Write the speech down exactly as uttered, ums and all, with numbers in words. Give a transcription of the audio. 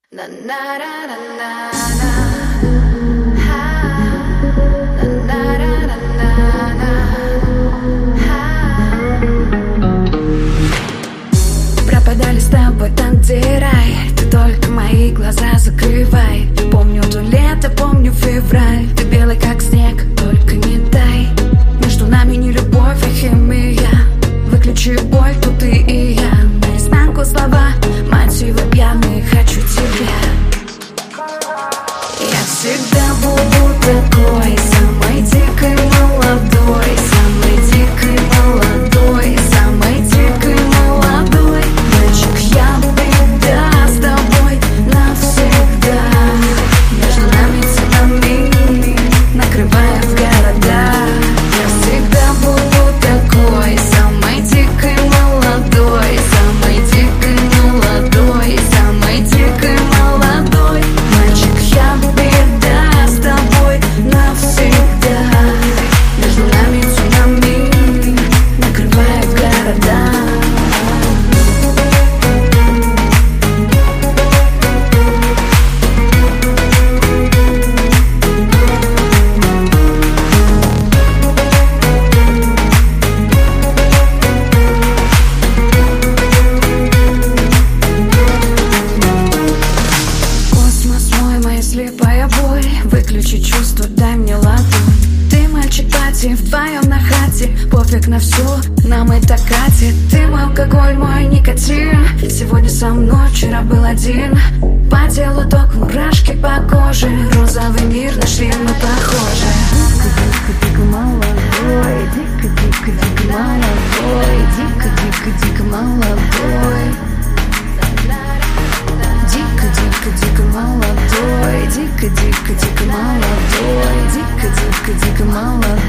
Пропадали с тобой там, где рай. Ты только мои глаза закрывай. Помню то лето, помню февраль. Ты белый как снег, только не дай. Между нами не любовь, а химия. Выключи боль, тут ты и я. Наизнанку слова, мотивы пьяные. Хочу тебя. Я всегда буду такой, самой дикой молодой, самой дикой молодой, самой дикой молодой. Мальчик, я всегда с тобой навсегда. Между нами цунами, накрывая в города. Я всегда буду такой, самой дикой молодой, самой дикой молодой, самой дикой молодой. Мальчик, я всегда с тобой навсегда. Между нами цунами, накрывая в города. Космос мой, моя слепая боль. Выключи чувства, дай мне ладонь. Ты мальчик пати, вдвоем на хате. Пофиг на все, нам это катит. Ты мой алкоголь, мой никотин. Сегодня со мной, вчера был один. По телу ток, мурашки по коже. Розовый мир, нашли мы похожи. Дико-дико-дико молодой, дико-дико-дико молодой, дико-дико-дико молодой. Дико-дико-дико молодой, дико-дико-дико молодой, дико-дико-дико молодой.